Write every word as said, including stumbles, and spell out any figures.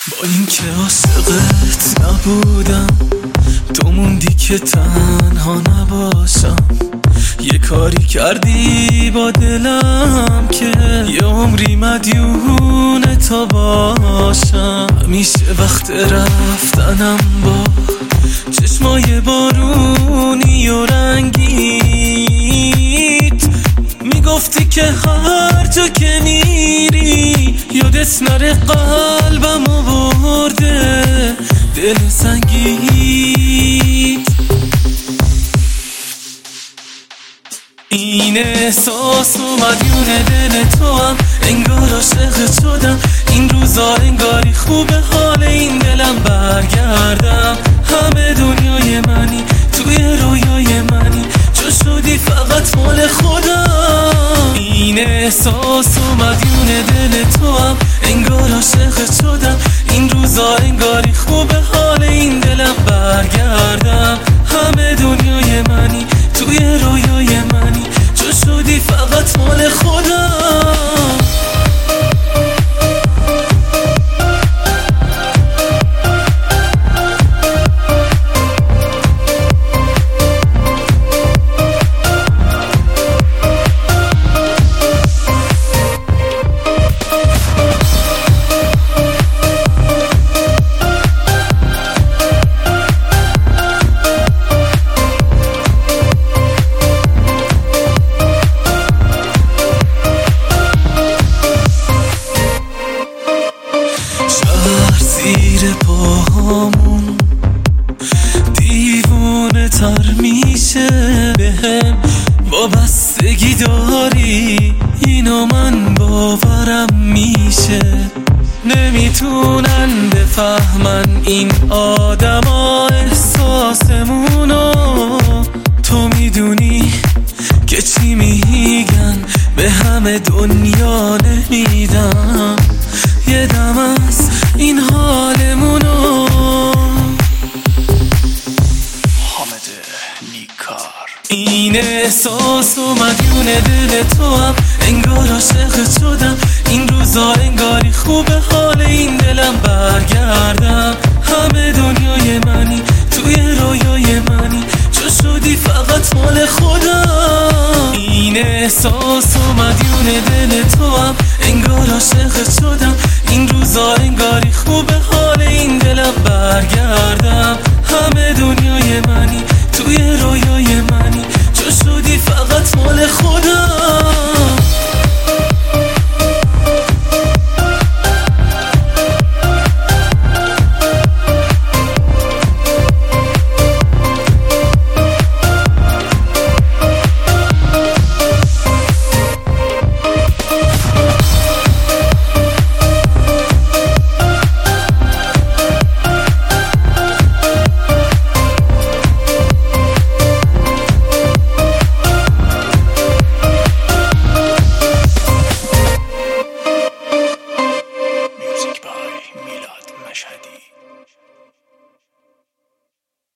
با اینکه عاشقت نبودم، تو موندی که تنها نباشم. یه کاری کردی با دلم که یه عمری مدیون تا باشم. همیشه وقت رفتنم با چشمای بارونی و رنگیت میگفتی که هر جا که میری یادت نره قلبم آورده دل سنگیت. این احساس و مدیون دل تو هم، انگار عاشقت شدم. این روزا انگاری خوبه حال این دلم برگردم. همه دنیای منی، توی رویای منی، چو شدی فقط مال خودم. این احساس و مدیون دل تو هم، انگار عاشقت شدم. این روزا انگاری خوبه حال این دلم برگردم. همه دنیای منی، توی رویای منی، چو شدی فقط مال خودم. زیر پاهامون دیوونه تر میشه بهم، وابستگی داری اینو من باورم میشه. نمیتونن بفهمن این آدما احساسمونو، تو میدونی که چی میگن به همه دنیا نمیدم یه دم از این حالمونو. حامد نیکار. این احساس و مدیون دل تو هم، انگار عاشقت شدم. این روزا انگاری خوبه حال این دلم برگردم. همه دنیای منی، توی رویای منی، چو شدی فقط مال خودم. این احساس و مدیون دل تو هم، انگار عاشقت شدم. این روزا انگاری خوبه حال این دلم برگردم.